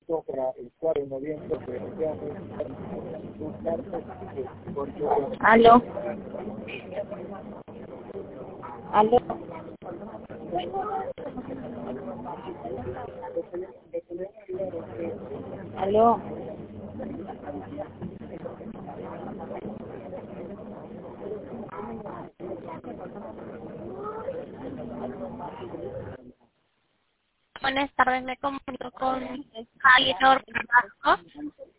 cito para el 4 de noviembre, Aló. Aló. Aló. Buenas tardes, me comunico con Javier Carrasco.